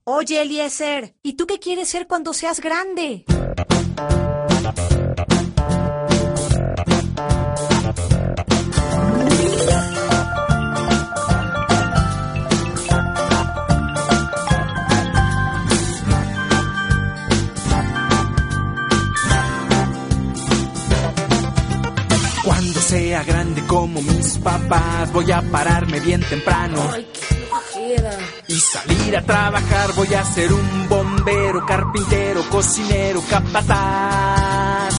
Oye, Eliezer, ¿y tú qué quieres ser cuando seas grande? Cuando sea grande como mis papás, voy a pararme bien temprano. Ay, qué flojera. Y salir a trabajar, voy a ser un bombero, carpintero, cocinero, capataz.